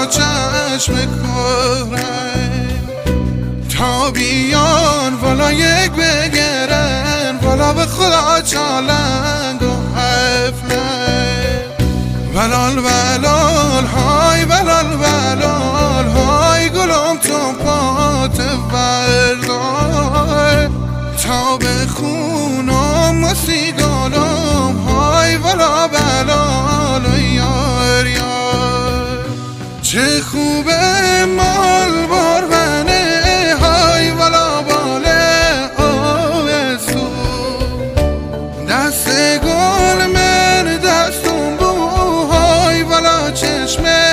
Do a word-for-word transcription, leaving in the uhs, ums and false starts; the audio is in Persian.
والا چشم کاره تا بیان والا یک بگرن والا به خدا چالنگ و حفله ولال ولال های ولال ولال های گلم تو پات بردار تا بخونم و سیگالم های ولا بلال یار یار چه خوبه مال بارونه های ولا باله آوستو دست گل من دستم بو های ولا چشمه